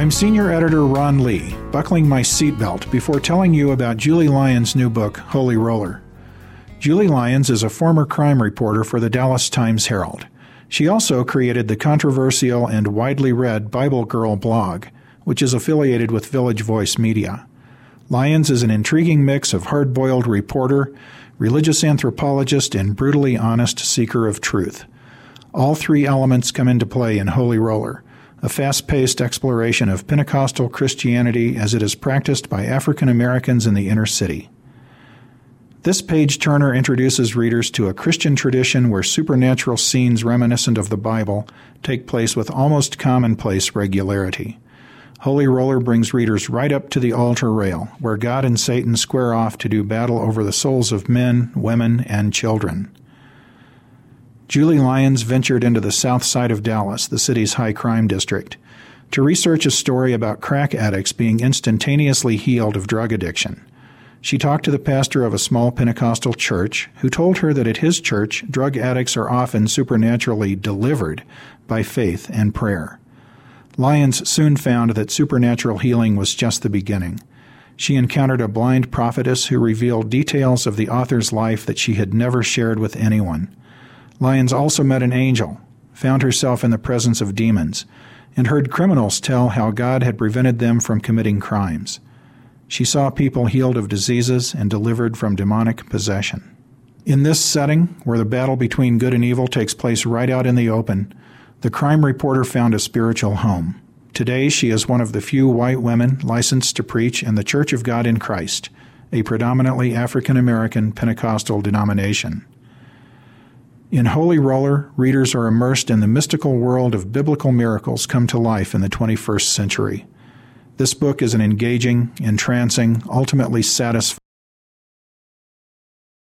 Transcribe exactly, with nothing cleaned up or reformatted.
I'm Senior Editor Ron Lee, buckling my seatbelt before telling you about Julie Lyons' new book, Holy Roller. Julie Lyons is a former crime reporter for the Dallas Times-Herald. She also created the controversial and widely read Bible Girl blog, which is affiliated with Village Voice Media. Lyons is an intriguing mix of hard-boiled reporter, religious anthropologist, and brutally honest seeker of truth. All three elements come into play in Holy Roller, a fast-paced exploration of Pentecostal Christianity as it is practiced by African Americans in the inner city. This page-turner introduces readers to a Christian tradition where supernatural scenes reminiscent of the Bible take place with almost commonplace regularity. Holy Roller brings readers right up to the altar rail, where God and Satan square off to do battle over the souls of men, women, and children. Julie Lyons ventured into the south side of Dallas, the city's high crime district, to research a story about crack addicts being instantaneously healed of drug addiction. She talked to the pastor of a small Pentecostal church, who told her that at his church, drug addicts are often supernaturally delivered by faith and prayer. Lyons soon found that supernatural healing was just the beginning. She encountered a blind prophetess who revealed details of the author's life that she had never shared with anyone. Lyons also met an angel, found herself in the presence of demons, and heard criminals tell how God had prevented them from committing crimes. She saw people healed of diseases and delivered from demonic possession. In this setting, where the battle between good and evil takes place right out in the open, the crime reporter found a spiritual home. Today, she is one of the few white women licensed to preach in the Church of God in Christ, a predominantly African-American Pentecostal denomination. In Holy Roller, readers are immersed in the mystical world of biblical miracles come to life in the twenty-first century. This book is an engaging, entrancing, ultimately satisfying